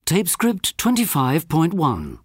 Tape script 25.1.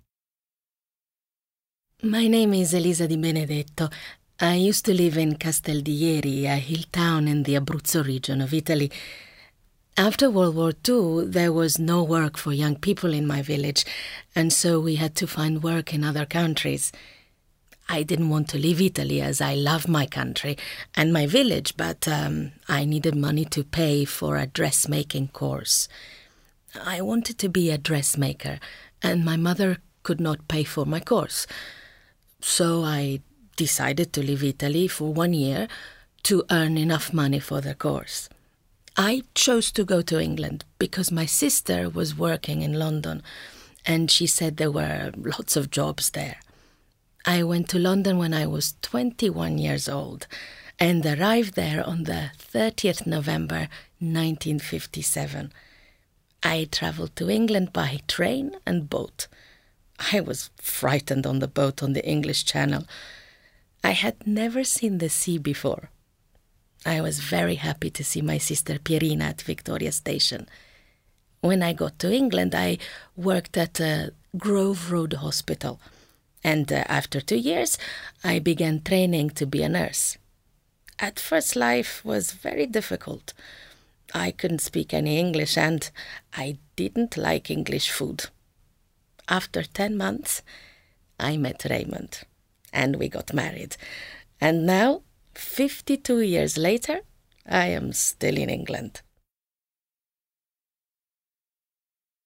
My name is Elisa Di Benedetto. I used to live in Casteld'ieri, a hill town in the Abruzzo region of Italy. After World War II, there was no work for young people in my village, and so we had to find work in other countries. I didn't want to leave Italy as I love my country and my village, but I needed money to pay for a dressmaking course. I wanted to be a dressmaker, and my mother could not pay for my course. So I decided to leave Italy for 1 year to earn enough money for the course. I chose to go to England because my sister was working in London, and she said there were lots of jobs there. I went to London when I was 21 years old and arrived there on the 30th November 1957. I travelled to England by train and boat. I was frightened on the boat on the English Channel. I had never seen the sea before. I was very happy to see my sister Pierina at Victoria Station. When I got to England, I worked at a Grove Road hospital. And after 2 years, I began training to be a nurse. At first, life was very difficult. I couldn't speak any English and I didn't like English food. After 10 months, I met Raymond and we got married. And now, 52 years later, I am still in England.